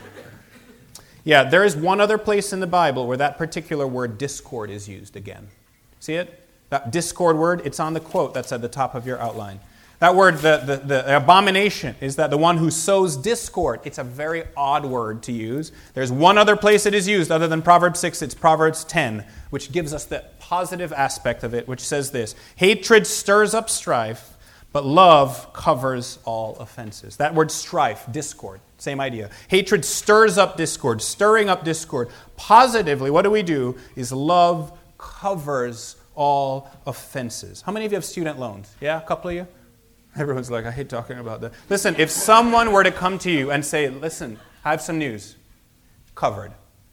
Speaker 2: yeah, there is one other place in the Bible where that particular word discord is used again. See it? That discord word, it's on the quote that's at the top of your outline. That word, the, the, the abomination, is that the one who sows discord. It's a very odd word to use. There's one other place it is used other than Proverbs six. It's Proverbs ten, which gives us the positive aspect of it, which says this: hatred stirs up strife, but love covers all offenses. That word strife, discord, same idea. Hatred stirs up discord, stirring up discord. Positively, what do we do is love covers all offenses. How many of you have student loans? Yeah, a couple of you? Everyone's like, I hate talking about that. Listen, if someone were to come to you and say, listen, I have some news, covered.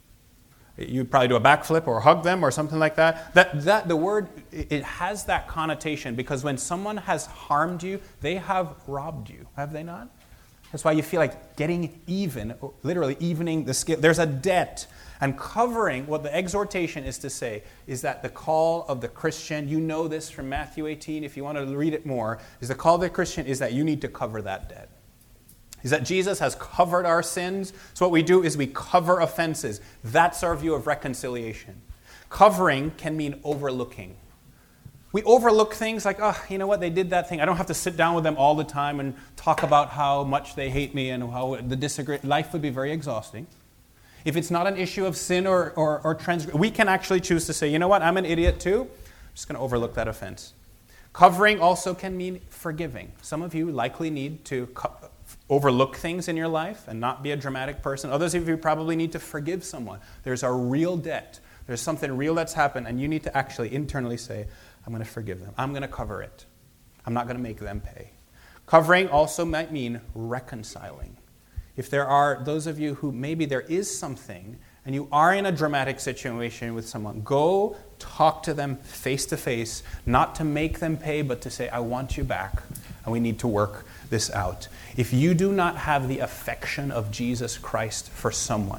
Speaker 2: You'd probably do a backflip or hug them or something like that. That, that the word, it has that connotation because when someone has harmed you, they have robbed you, have they not? That's why you feel like getting even, literally evening the scale. There's a debt. And covering, what the exhortation is to say, is that the call of the Christian, you know this from Matthew eighteen, if you want to read it more, is the call of the Christian is that you need to cover that debt. Is that Jesus has covered our sins. So what we do is we cover offenses. That's our view of reconciliation. Covering can mean overlooking. We overlook things like, oh, you know what, they did that thing. I don't have to sit down with them all the time and talk about how much they hate me and how the disagree. Life would be very exhausting. If it's not an issue of sin or, or, or transgression, we can actually choose to say, you know what, I'm an idiot too. I'm just going to overlook that offense. Covering also can mean forgiving. Some of you likely need to co- overlook things in your life and not be a dramatic person. Others of you probably need to forgive someone. There's a real debt. There's something real that's happened, and you need to actually internally say, I'm going to forgive them. I'm going to cover it. I'm not going to make them pay. Covering also might mean reconciling. If there are those of you who maybe there is something and you are in a dramatic situation with someone, go talk to them face to face, not to make them pay, but to say, I want you back, and we need to work this out. If you do not have the affection of Jesus Christ for someone,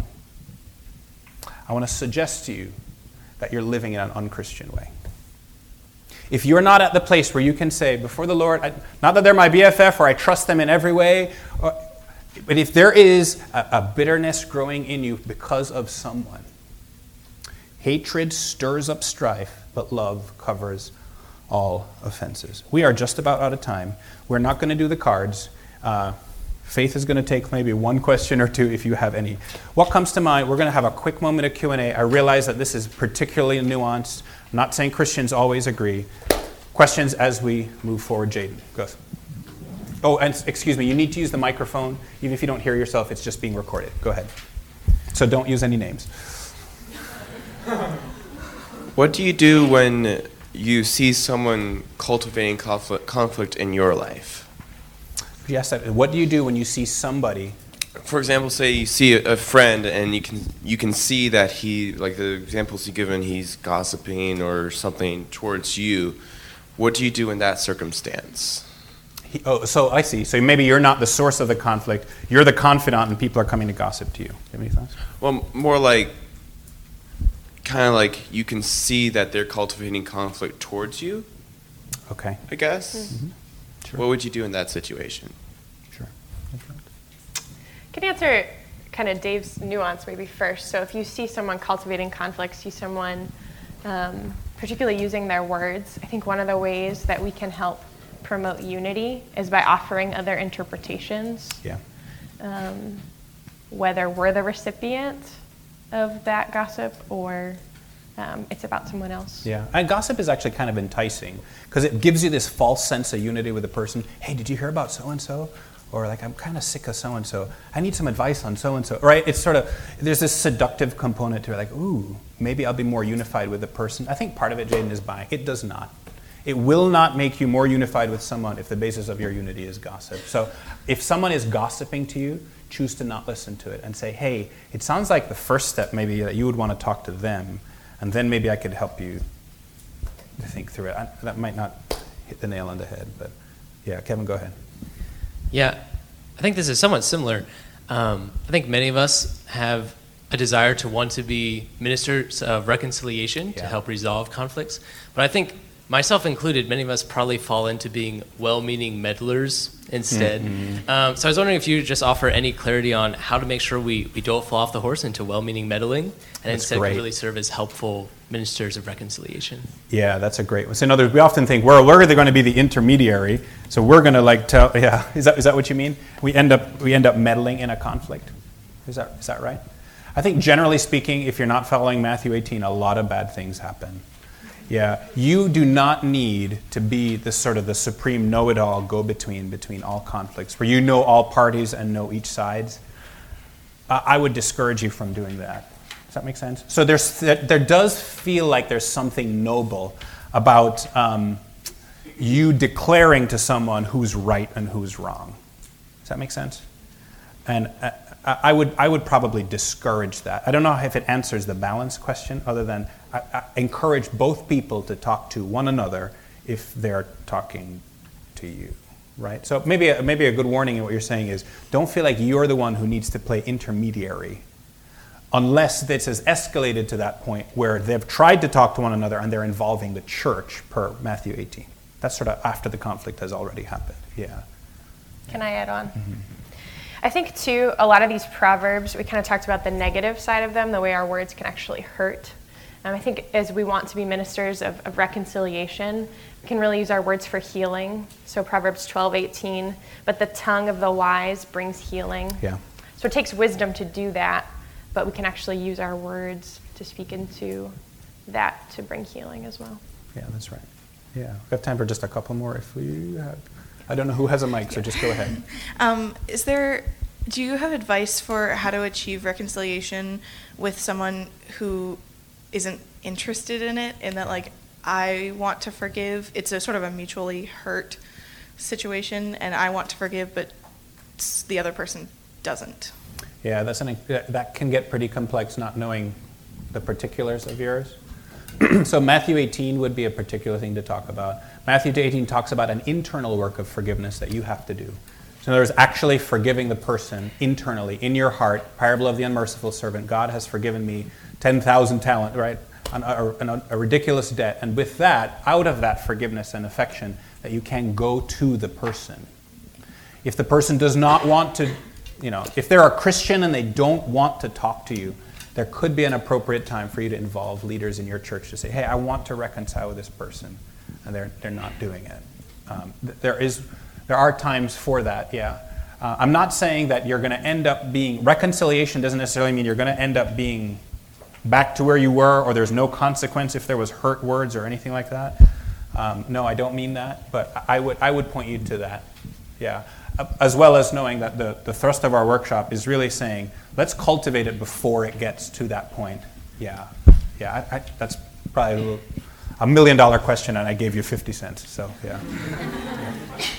Speaker 2: I want to suggest to you that you're living in an unchristian way. If you're not at the place where you can say before the Lord, I, not that they're my B F F or I trust them in every way, or, but if there is a, a bitterness growing in you because of someone, hatred stirs up strife, but love covers all offenses. We are just about out of time. We're not going to do the cards. Uh, Faith is going to take maybe one question or two if you have any. What comes to mind? We're going to have a quick moment of Q and A. I realize that this is particularly nuanced. I'm not saying Christians always agree. Questions as we move forward. Jaden, go. Oh, and excuse me, you need to use the microphone. Even if you don't hear yourself, it's just being recorded. Go ahead. So don't use any names.
Speaker 5: What do you do when you see someone cultivating conflict, conflict in your life?
Speaker 2: Yes, what do you do when you see somebody?
Speaker 5: For example, say you see a friend and you can you can see that he, like the examples you given, he's gossiping or something towards you. What do you do in that circumstance?
Speaker 2: He, oh, so I see. So maybe you're not the source of the conflict. You're the confidant, and people are coming to gossip to you. Do you have any thoughts?
Speaker 5: Well, more like, kind of like you can see that they're cultivating conflict towards you.
Speaker 2: Okay.
Speaker 5: I guess.
Speaker 2: Mm-hmm. Sure.
Speaker 5: What would you do in that situation?
Speaker 2: Sure.
Speaker 3: I can answer kind of Dave's nuance maybe first. So if you see someone cultivating conflict, see someone um, particularly using their words, I think one of the ways that we can help promote unity is by offering other interpretations.
Speaker 2: Yeah.
Speaker 3: Um, whether we're the recipient of that gossip or um, it's about someone else.
Speaker 2: Yeah, and gossip is actually kind of enticing because it gives you this false sense of unity with the person. Hey, did you hear about so-and-so? Or like, I'm kind of sick of so-and-so. I need some advice on so-and-so, right? It's sort of, there's this seductive component to it, like, ooh, maybe I'll be more unified with the person. I think part of it, Jaden, is buying. It does not. It will not make you more unified with someone if the basis of your unity is gossip. So if someone is gossiping to you, choose to not listen to it and say, hey, it sounds like the first step maybe that you would want to talk to them, and then maybe I could help you think through it. I, that might not hit the nail on the head, but yeah, Kevin, go ahead.
Speaker 6: Yeah, I think this is somewhat similar. Um, I think many of us have a desire to want to be ministers of reconciliation
Speaker 2: Yeah.
Speaker 6: to help resolve conflicts. But I think, myself included, many of us probably fall into being well-meaning meddlers instead. Mm-hmm. Um, so I was wondering if you would just offer any clarity on how to make sure we, we don't fall off the horse into well-meaning meddling, and
Speaker 2: That's
Speaker 6: instead
Speaker 2: great.
Speaker 6: really serve as helpful ministers of reconciliation.
Speaker 2: Yeah, that's a great one. So in other words, we often think, well, we're going to be the intermediary, so we're going to like tell, yeah, is that is that what you mean? We end up we end up meddling in a conflict. Is that is that right? I think generally speaking, if you're not following Matthew eighteen, a lot of bad things happen. Yeah, you do not need to be the sort of the supreme know-it-all go-between between all conflicts, where you know all parties and know each sides. Uh, I would discourage you from doing that. Does that make sense? So there's there does feel like there's something noble about um, you declaring to someone who's right and who's wrong. Does that make sense? And uh, I would I would probably discourage that. I don't know if it answers the balance question, other than I, I encourage both people to talk to one another if they're talking to you, right? So maybe a, maybe a good warning in what you're saying is don't feel like you're the one who needs to play intermediary, unless this has escalated to that point where they've tried to talk to one another and they're involving the church per Matthew eighteen. That's sort of after the conflict has already happened. Yeah.
Speaker 3: Can I add on?
Speaker 2: Mm-hmm.
Speaker 3: I think, too, a lot of these proverbs, we kind of talked about the negative side of them, the way our words can actually hurt. Um, I think as we want to be ministers of, of reconciliation, we can really use our words for healing. So Proverbs twelve eighteen, but the tongue of the wise brings healing.
Speaker 2: Yeah.
Speaker 3: So it takes wisdom to do that, but we can actually use our words to speak into that to bring healing as well.
Speaker 2: Yeah, that's right. Yeah. We've got time for just a couple more if we have. I don't know who has a mic, so just go ahead.
Speaker 7: Um, is there, do you have advice for how to achieve reconciliation with someone who isn't interested in it, in that, like, I want to forgive, it's a sort of a mutually hurt situation, and I want to forgive, but the other person doesn't?
Speaker 2: Yeah, that's an, that can get pretty complex, not knowing the particulars of yours. So Matthew eighteen would be a particular thing to talk about. Matthew eighteen talks about an internal work of forgiveness that you have to do. So in other words, actually forgiving the person internally, in your heart. Parable of the unmerciful servant. God has forgiven me ten thousand talent, right? An, a, an, a ridiculous debt. And with that, out of that forgiveness and affection, that you can go to the person. If the person does not want to, you know, if they're a Christian and they don't want to talk to you, there could be an appropriate time for you to involve leaders in your church to say, hey, I want to reconcile with this person, and they're they're not doing it. Um, there is, there are times for that, yeah. Uh, I'm not saying that you're going to end up being, reconciliation doesn't necessarily mean you're going to end up being back to where you were, or there's no consequence if there was hurt words or anything like that. Um, no, I don't mean that, but I would I would point you to that, yeah. As well as knowing that the, the thrust of our workshop is really saying, let's cultivate it before it gets to that point. Yeah, yeah, I, I, that's probably a, little, a million dollar question, and I gave you fifty cents, so yeah. yeah.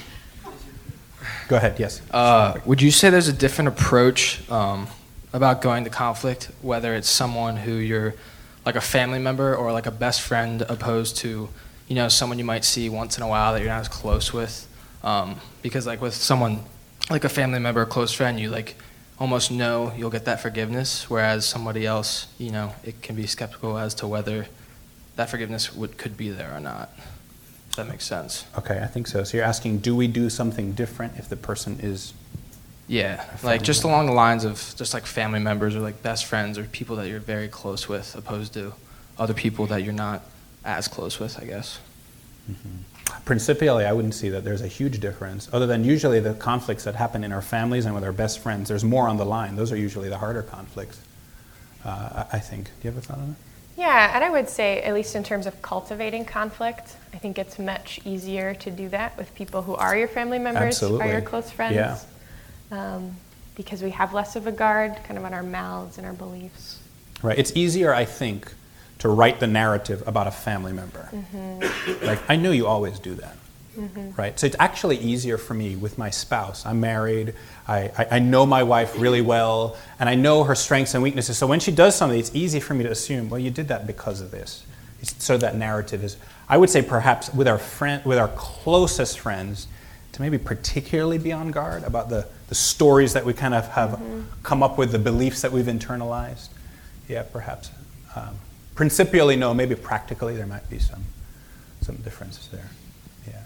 Speaker 2: Go ahead, yes.
Speaker 8: Uh, would you say there's a different approach um, about going to conflict, whether it's someone who you're like a family member or like a best friend, opposed to, you know, someone you might see once in a while that you're not as close with? Um, because like with someone like a family member or close friend, you like almost know you'll get that forgiveness, whereas somebody else, you know, it can be skeptical as to whether that forgiveness would could be there or not. If that makes sense.
Speaker 2: Okay, I think so. So you're asking, do we do something different if the person is
Speaker 8: Yeah, like just along the lines of just like family members or like best friends or people that you're very close with, opposed to other people that you're not as close with, I guess.
Speaker 2: Mm-hmm. Principially, I wouldn't see that there's a huge difference, other than usually the conflicts that happen in our families and with our best friends. There's more on the line. Those are usually the harder conflicts, uh, I think. Do you have a thought on that?
Speaker 3: Yeah, and I would say, at least in terms of cultivating conflict, I think it's much easier to do that with people who are your family members,
Speaker 2: Absolutely.
Speaker 3: are your close friends.
Speaker 2: Yeah.
Speaker 3: Um, because we have less of a guard kind of on our mouths and our beliefs.
Speaker 2: Right. It's easier, I think, to write the narrative about a family member.
Speaker 3: Mm-hmm.
Speaker 2: Like, I know you always do that.
Speaker 3: Mm-hmm.
Speaker 2: Right? So it's actually easier for me with my spouse. I'm married. I, I, I know my wife really well, and I know her strengths and weaknesses. So when she does something, it's easy for me to assume, well, you did that because of this. It's, so that narrative is, I would say perhaps with our friend, with our closest friends, to maybe particularly be on guard about the, the stories that we kind of have mm-hmm. come up with, the beliefs that we've internalized. Yeah, perhaps. Um, principially, no. Maybe practically, there might be some some differences there. Yeah.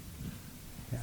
Speaker 2: Yeah.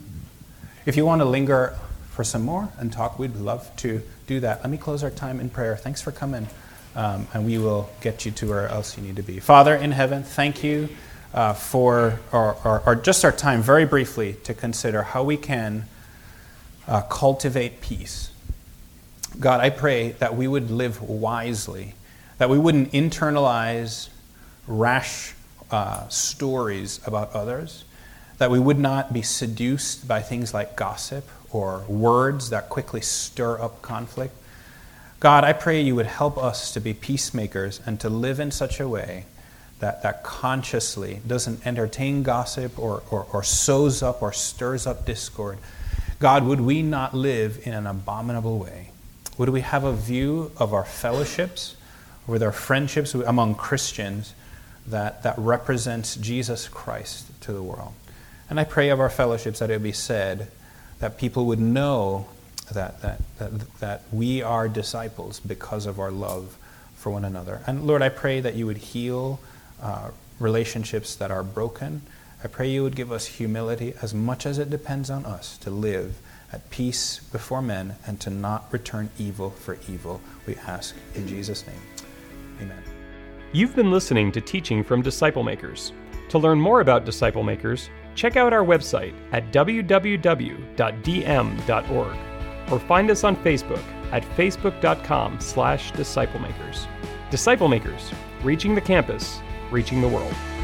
Speaker 2: If you want to linger for some more and talk, we'd love to do that. Let me close our time in prayer. Thanks for coming, um, and we will get you to where else you need to be. Father in heaven, thank you uh, for or, or, or just our time, very briefly, to consider how we can uh, cultivate peace. God, I pray that we would live wisely, that we wouldn't internalize rash uh, stories about others, that we would not be seduced by things like gossip or words that quickly stir up conflict. God, I pray you would help us to be peacemakers and to live in such a way that, that consciously doesn't entertain gossip or, or, or sows up or stirs up discord. God, would we not live in an abominable way? Would we have a view of our fellowships, with our friendships among Christians that, that represents Jesus Christ to the world? And I pray of our fellowships that it would be said that people would know that, that, that, that we are disciples because of our love for one another. And Lord, I pray that you would heal uh, relationships that are broken. I pray you would give us humility as much as it depends on us to live at peace before men and to not return evil for evil, we ask in Jesus' name. Amen.
Speaker 1: You've been listening to teaching from Disciple Makers. To learn more about Disciple Makers, check out our website at w w w dot d m dot org or find us on Facebook at facebook dot com slash disciple makers. Disciple Makers, reaching the campus, reaching the world.